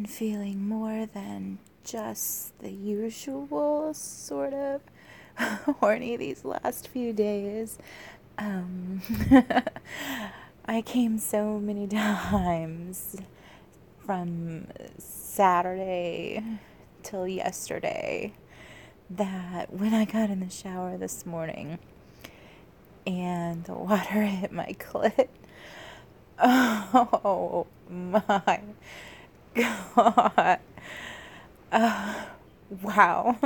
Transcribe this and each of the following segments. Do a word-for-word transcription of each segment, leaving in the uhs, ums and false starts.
been feeling more than just the usual sort of horny these last few days. Um, I came so many times from Saturday till yesterday that when I got in the shower this morning and the water hit my clit, oh my God. Uh, wow.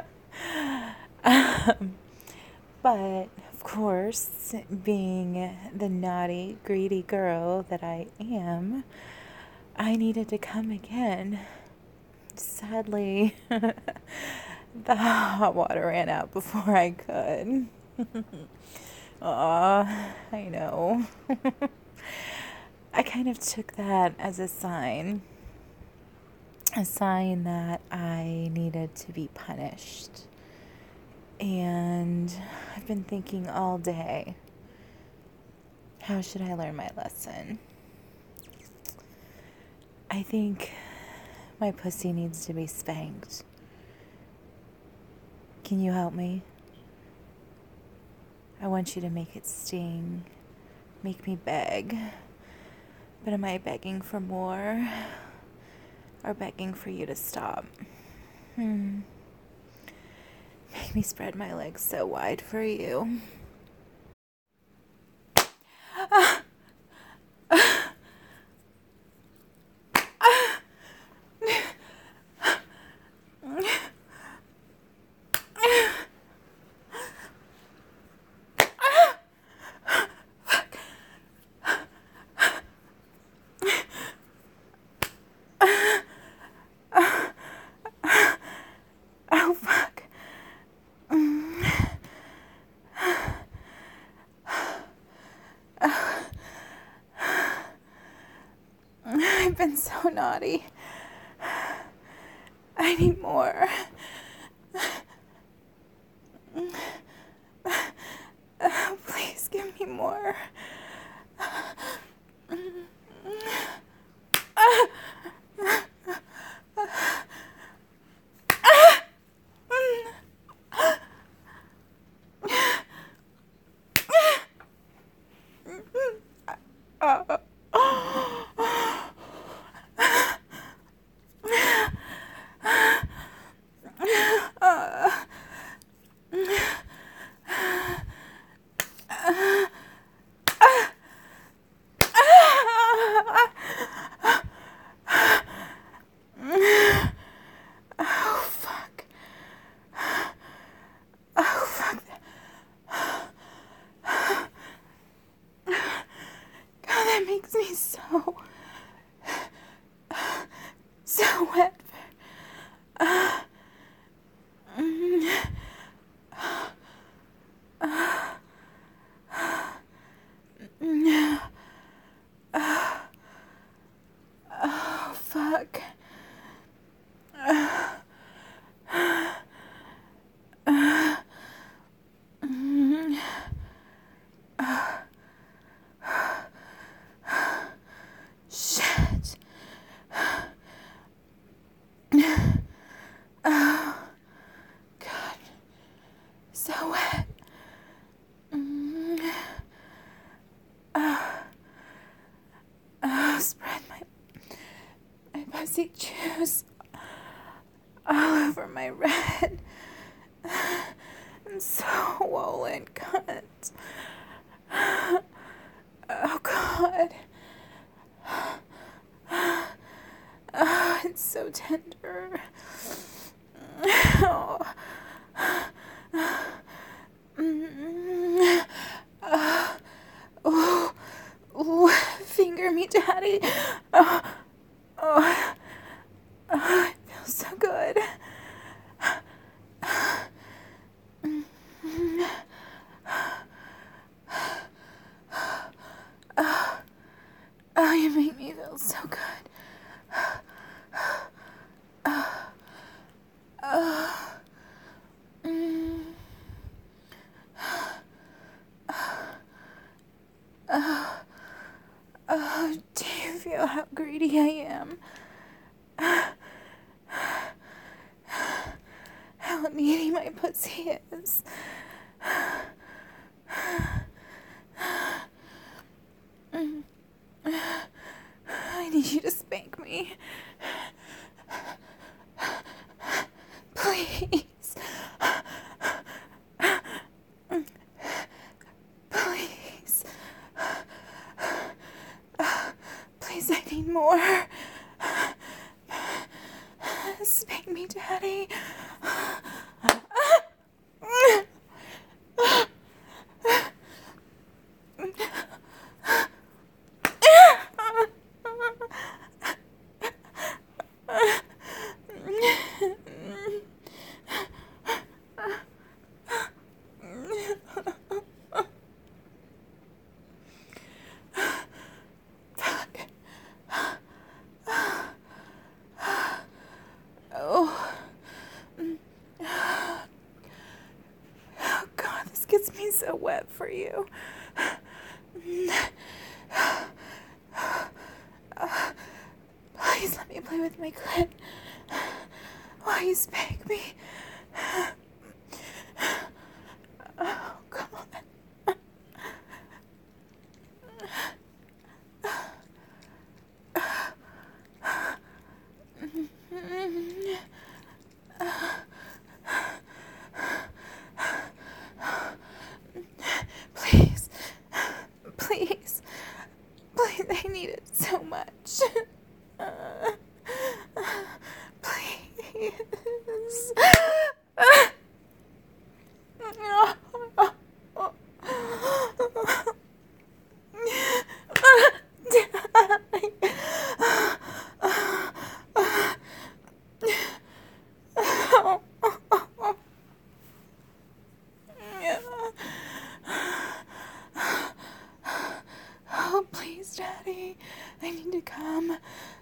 um, but, of course, being the naughty, greedy girl that I am, I needed to come again. Sadly, the hot water ran out before I could. Aw, I know. I kind of took that as a sign. A sign that I needed to be punished. And I've been thinking all day, how should I learn my lesson? I think my pussy needs to be spanked. Can you help me? I want you to make it sting. Make me beg. But am I begging for more? Or begging for you to stop? Hmm. Make me spread my legs so wide for you. Ah! Ah! Ah! Oh, fuck. I've been so naughty. I need more. Please give me more. Oh, fuck. Oh, fuck. God, that makes me so, so wet. Uh, mm, uh, mm, uh, oh, fuck. Uh, uh, mm, uh, shit. Oh, God. So wet. Mm, uh, oh, spread my, my pussy juice all over my red and swollen cunt. Oh, God. Oh, it's so tender. Oh. Mm. Uh, ooh, ooh, finger me, Daddy. Oh, oh, oh, it feels so good. Oh, oh, you make me feel so good. Oh, oh, mm, oh, oh, do you feel how greedy I am? how needy my pussy is. I need you to spank me. Please. Please. Please, I need more. Spank me, Daddy. Oh. Oh, God, this gets me so wet for you. Please let me play with my clit while you spank me. Oh, come on. Please. Please. Please, I need it so much. Uh, please. Oh, please, Daddy. I need to come.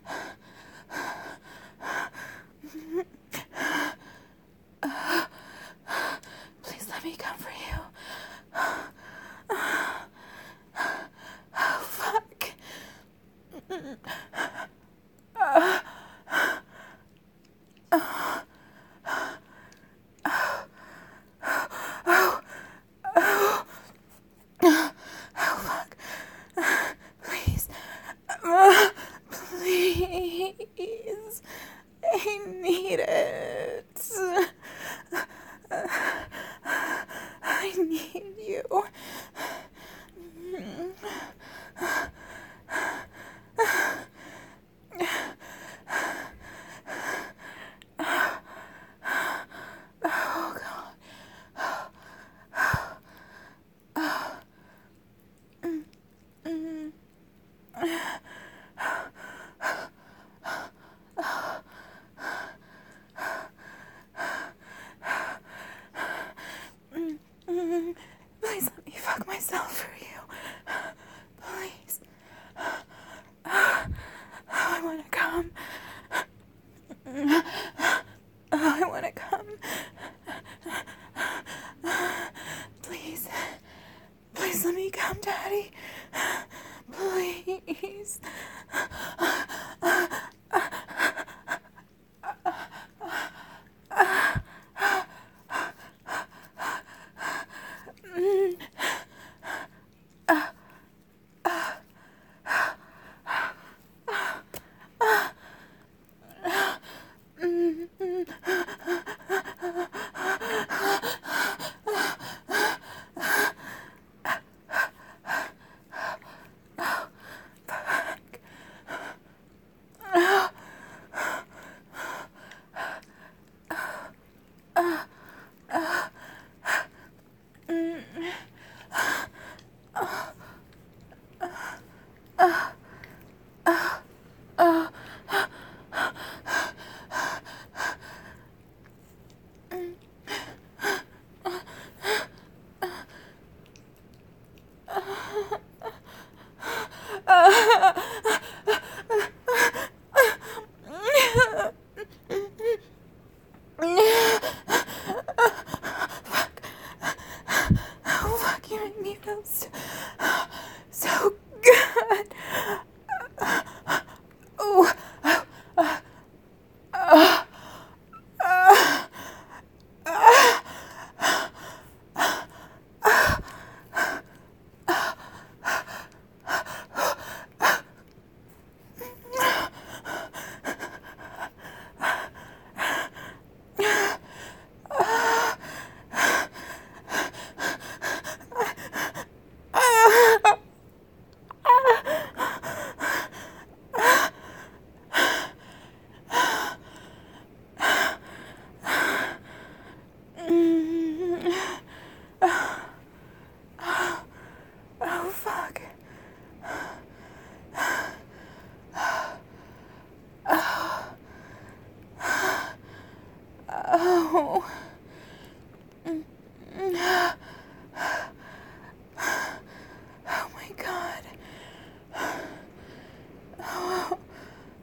Please let me come for you. Oh, fuck. Please. Please. I need it. I need you. Oh, God.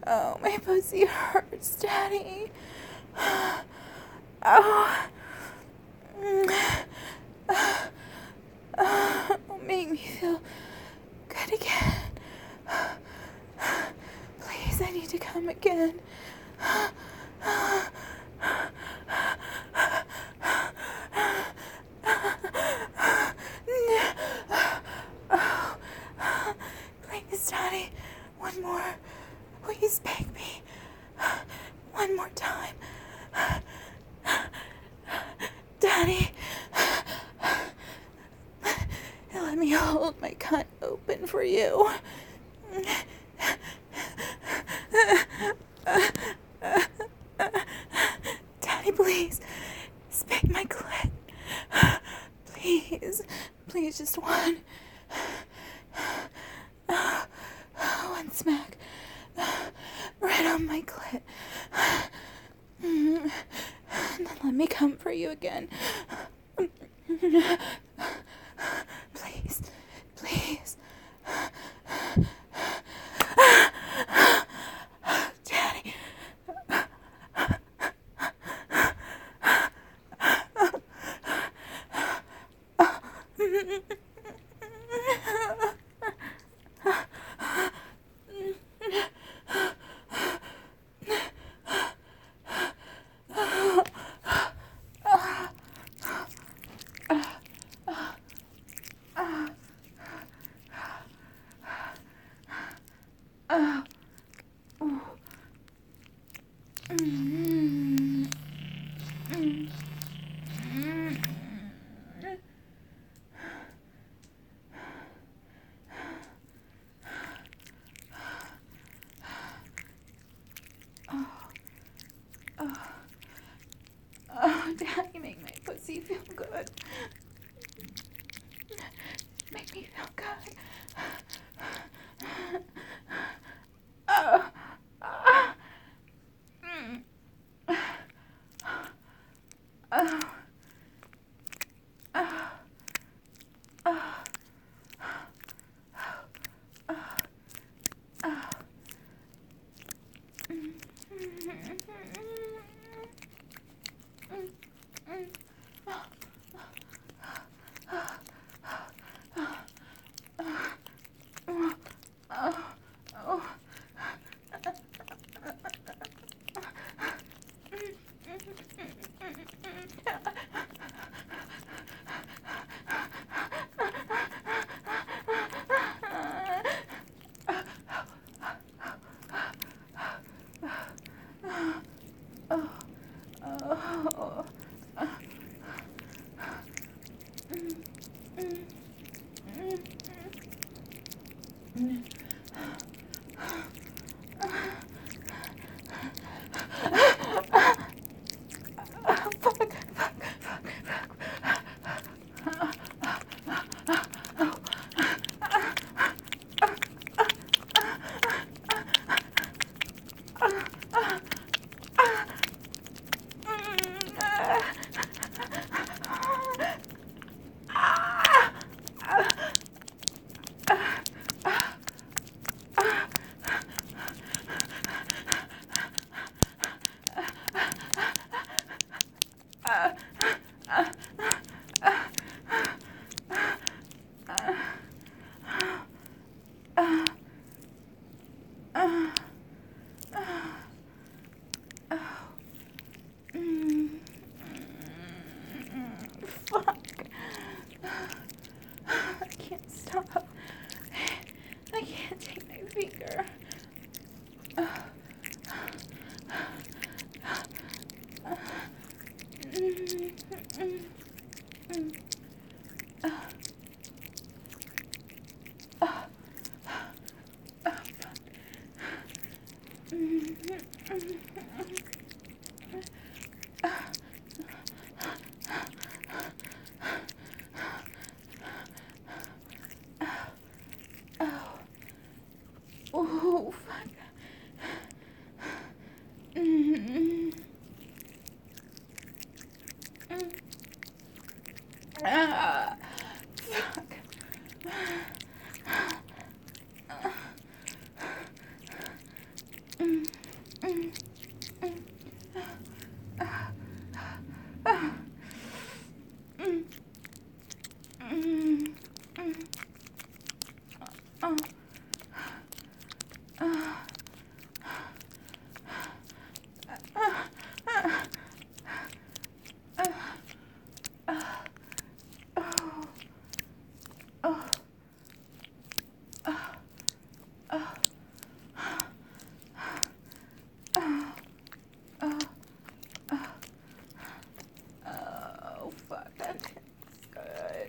Oh, my pussy hurts, Daddy. Oh. Oh, make me feel good again. Please, I need to come again. Oh, please, Daddy, one more. Please beg me. One more time. Daddy, let me hold my cunt open for you. Daddy, please, spank my clit. Please, please, just one. One smack. Right on my clit. And then let me come for you again. Please, please. Daddy. Oh, Daddy, make my pussy feel good. Make me feel good. Oh. Oh. Mm. Oh. Oh. Oh. Oh. Oh, fuck, that tastes good.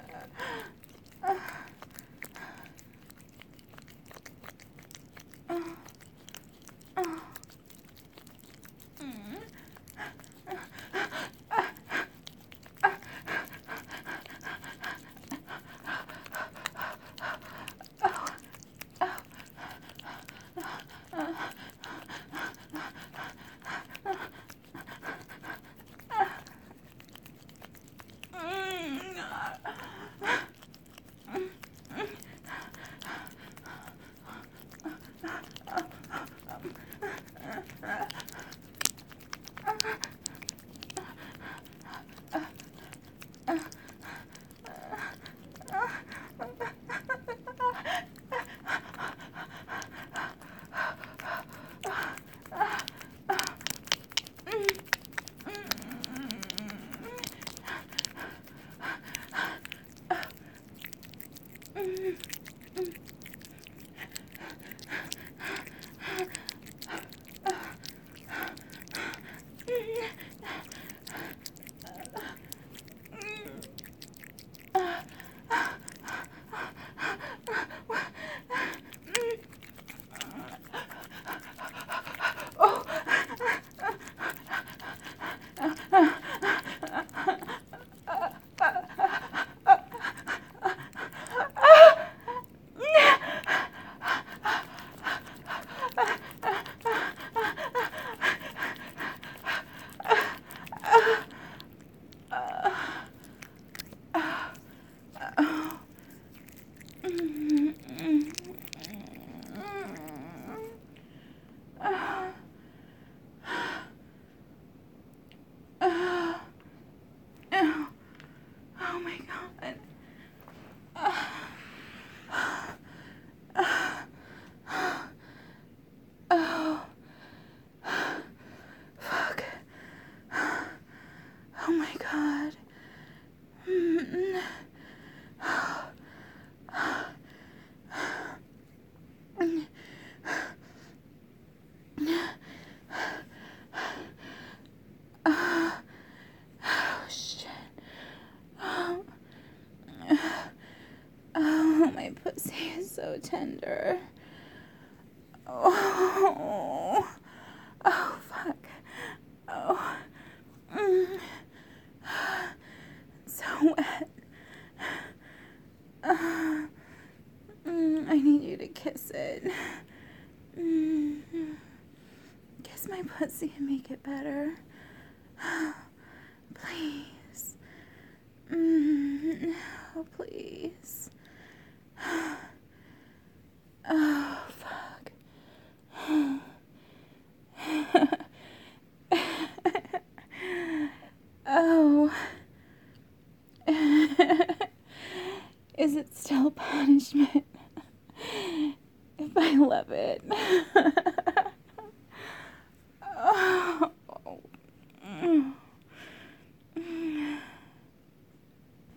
Oh my god. Oh, fuck. Oh my god. Oh shit. Oh. Oh, my pussy is so tender. Oh. Oh, fuck. Oh. Mm. It's so wet. Uh, mm, I need you to kiss it. Mm. Kiss my pussy and make it better. Please. Mm. Oh, please.